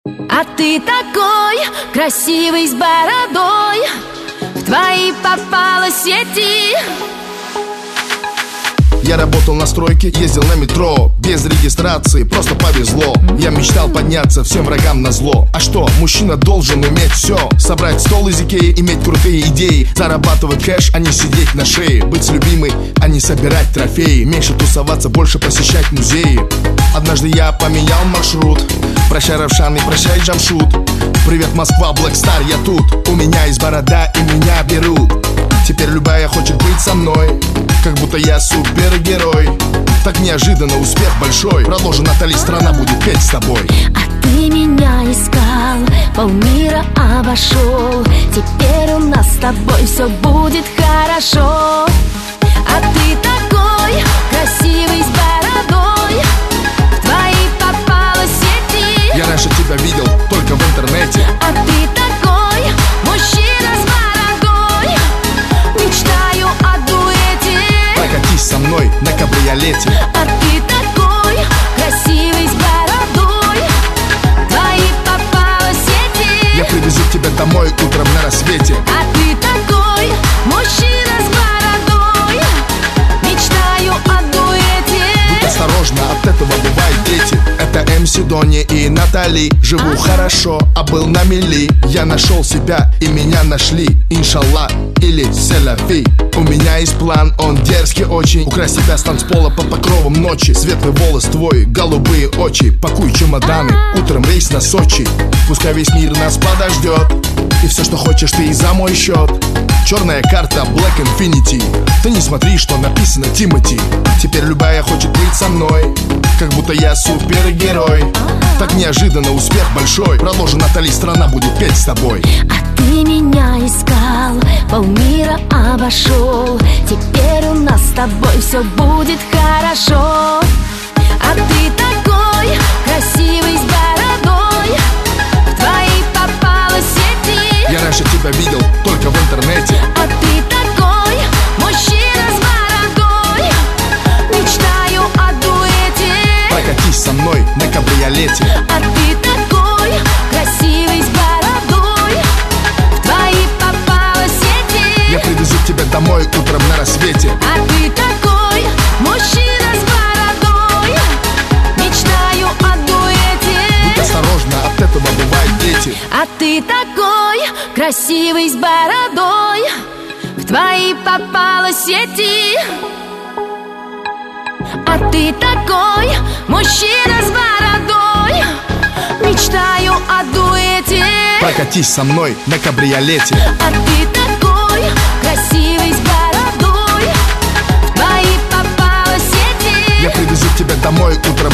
А ты такой красивый с бородой, в твои попала сети. Я работал на стройке, ездил на метро, без регистрации, просто повезло. Я мечтал подняться всем врагам назло. А что, мужчина должен уметь все: собрать стол из Икеи, иметь крутые идеи, зарабатывать кэш, а не сидеть на шее, быть с любимой, а не собирать трофеи, меньше тусоваться, больше посещать музеи. Однажды я поменял маршрут. Прощай, Равшан, и прощай, Джамшут. Привет, Москва, Black Star, я тут. У меня есть борода, и меня берут. Теперь любая хочет быть со мной, как будто я супергерой. Так неожиданно успех большой. Продолжи, Натали, страна будет петь с тобой. А ты меня искал, полмира обошел. Теперь у нас с тобой все будет хорошо. А ты такой красивый с бородой, в твои попала сети. Я раньше тебя видел только в интернете. А ты такой мужчина с бородой, мечтаю о дуэте. Прокатись со мной на кабриолете. А ты такой красивый с бородой, в твои попала сети. Я привезу тебя домой утром на рассвете. А ты такой мужчина с бородой, мечтаю о дуэте. Будь осторожна, от этого бывают дети. Это МС Дони и Натали. Живу хорошо, а был на мели. Я нашел себя и меня нашли. Иншаллах или селяфи. У меня есть план, он дерзкий очень. Украсть тебя с танцпола под покровом ночи. Светлый волос твой, голубые очи. Пакуй чемоданы, утром рейс на Сочи. Пускай весь мир нас подождет, и все, что хочешь, ты и за мой счет. Черная карта Black Infinity. Ты не смотри, что написано Тимати. Теперь любая хочет быть со мной, как будто я супергерой. Так неожиданно успех большой. Продолжи, Натали, страна будет петь с тобой. А ты меня искал, полмира обошел. Теперь у нас с тобой все будет хорошо. А ты такой красивый с бородой, в твои попала сети. Я раньше тебя видел только в интернете. А ты такой мужчина с бородой, мечтаю о дуэте. Прокатись со мной на кабриолете. А ты такой красивый с бородой, в твои попала сети. Я привезу тебя домой утром на рассвете. А ты такой мужчина с бородой, мечтаю о дуэте. Будь осторожна, от этого бывают дети. А ты такой красивый с бородой, в твои попала сети. А ты такой мужчина с бородой, мечтаю о дуэте. Прокатись со мной на кабриолете. А ты такой красивый с бородой, в твои попала сети. Я привезу тебя домой утром